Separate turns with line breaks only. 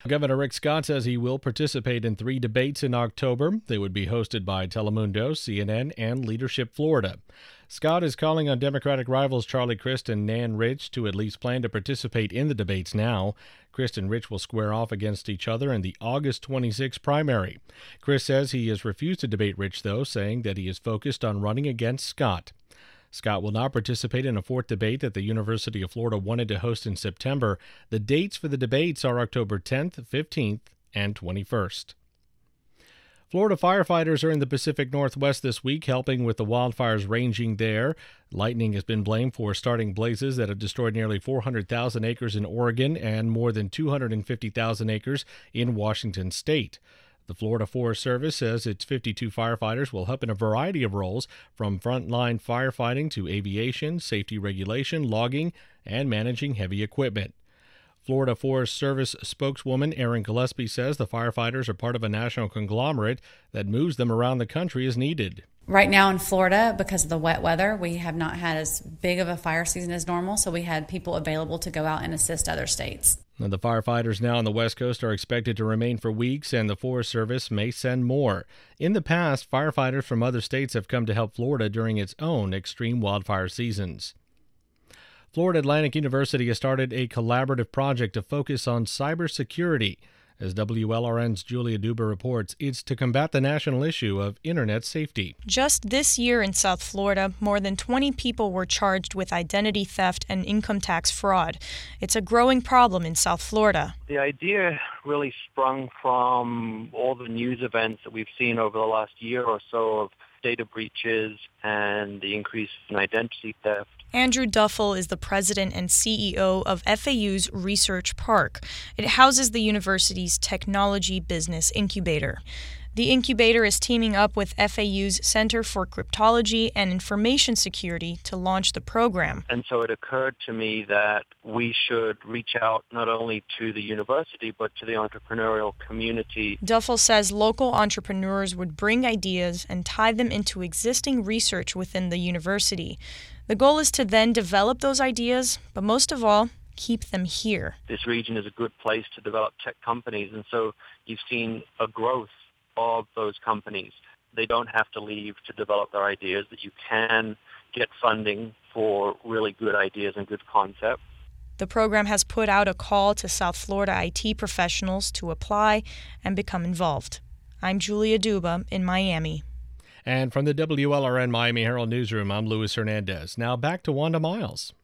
Governor Rick Scott says he will participate in 3 debates in October. They would be hosted by Telemundo, CNN, and Leadership Florida. Scott is calling on Democratic rivals Charlie Crist and Nan Rich to at least plan to participate in the debates now. Crist and Rich will square off against each other in the August 26 primary. Crist says he has refused to debate Rich, though, saying that he is focused on running against Scott. Scott will not participate in a 4th debate that the University of Florida wanted to host in September. The dates for the debates are October 10th, 15th, and 21st. Florida firefighters are in the Pacific Northwest this week, helping with the wildfires raging there. Lightning has been blamed for starting blazes that have destroyed nearly 400,000 acres in Oregon and more than 250,000 acres in Washington state. The Florida Forest Service says its 52 firefighters will help in a variety of roles, from frontline firefighting to aviation, safety regulation, logging, and managing heavy equipment. Florida Forest Service spokeswoman Erin Gillespie says the firefighters are part of a national conglomerate that moves them around the country as needed.
Right now in Florida, because of the wet weather, we have not had as big of a fire season as normal, so we had people available to go out and assist other states.
The firefighters now on the West Coast are expected to remain for weeks, and the Forest Service may send more. In the past, firefighters from other states have come to help Florida during its own extreme wildfire seasons. Florida Atlantic University has started a collaborative project to focus on cybersecurity. As WLRN's Julia Duba reports, it's to combat the national issue of internet safety.
Just this year in South Florida, more than 20 people were charged with identity theft and income tax fraud. It's a growing problem in South Florida.
The idea really sprung from all the news events that we've seen over the last year or so of data breaches and the increase in identity theft.
Andrew Duffel is the president and CEO of FAU's Research Park. It houses the university's technology business incubator. The incubator is teaming up with FAU's Center for Cryptology and Information Security to launch the program.
And so it occurred to me that we should reach out not only to the university, but to the entrepreneurial community.
Duffel says local entrepreneurs would bring ideas and tie them into existing research within the university. The goal is to then develop those ideas, but most of all, keep them here.
This region is a good place to develop tech companies, and so you've seen a growth of those companies. They don't have to leave to develop their ideas, that you can get funding for really good ideas and good concepts.
The program has put out a call to South Florida IT professionals to apply and become involved. I'm Julia Duba in Miami.
And from the WLRN Miami Herald Newsroom, I'm Luis Hernandez. Now back to Wanda Miles.